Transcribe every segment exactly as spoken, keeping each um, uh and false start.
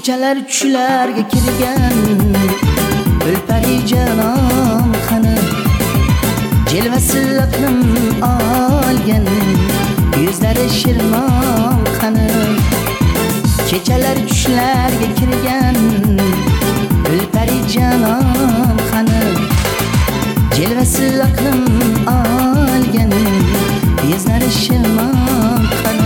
Kechalar tushlarga kirgan Gulpari janon qani Jilvasi aqlim olgan Yuzlari shirmon qani Kechalar tushlarga kirgan Gulpari janon qani Jilvasi aqlim olgan Yuzlari shirmon qani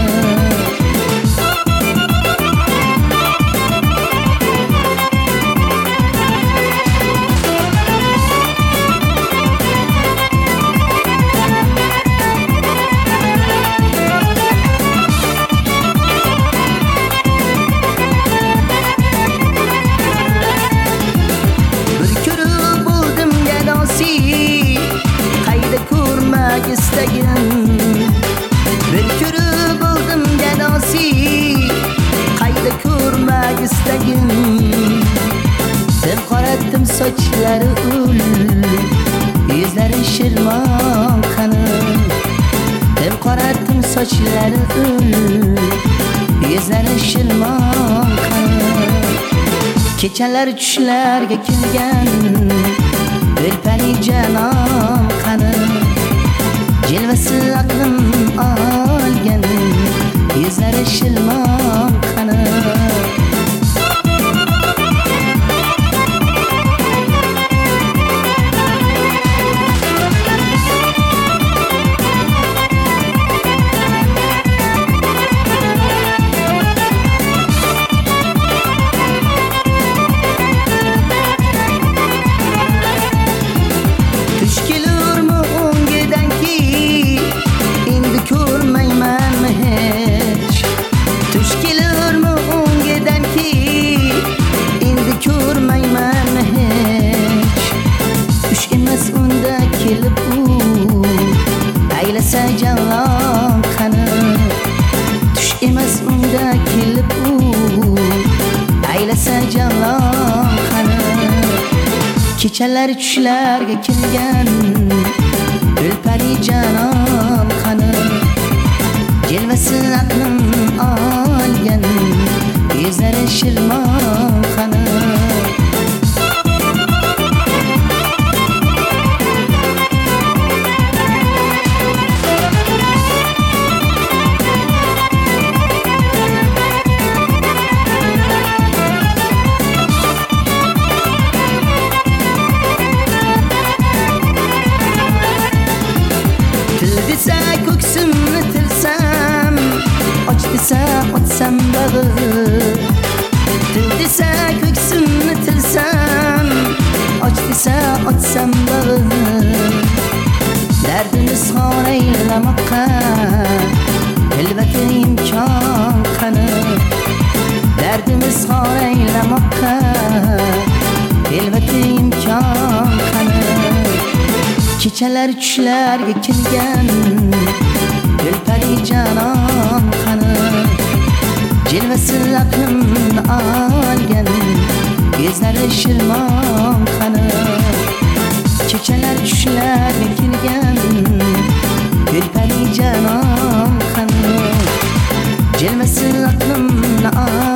istagim bir ko'rib oldim gadosi qayda ko'rmak istagim deb qoratdim sochlari ul yuzlari shirmon qani deb qoratdim sochlari ul yuzlari shirmon qani kechalar tushlarga kirgan Gulpari janon qani Jilvasi aqlim olgan Yuzlari shirmon qani Aylasa jalon qani tush emas unda kelib u aylasa jalon qani kechalar tushlarga kirgan Gulpari janon qani jilvasi aqlim olgan yuzlari shirmon qani desa ko'ksimni tilsam och desa otsam bag'i dil desa ko'ksimni tilsam och desa otsam bag'i dardini izhor aylamoqqa elbette imkon qani dardini izhor aylamoqqa elbette imkon qani kechalar tushlarga kirgan Gulpari janon qani jilvasi aqlim olgan yuzlari shirmon qani kechalar tushlarga kirgan Gulpari janon qani jilvasi aqlim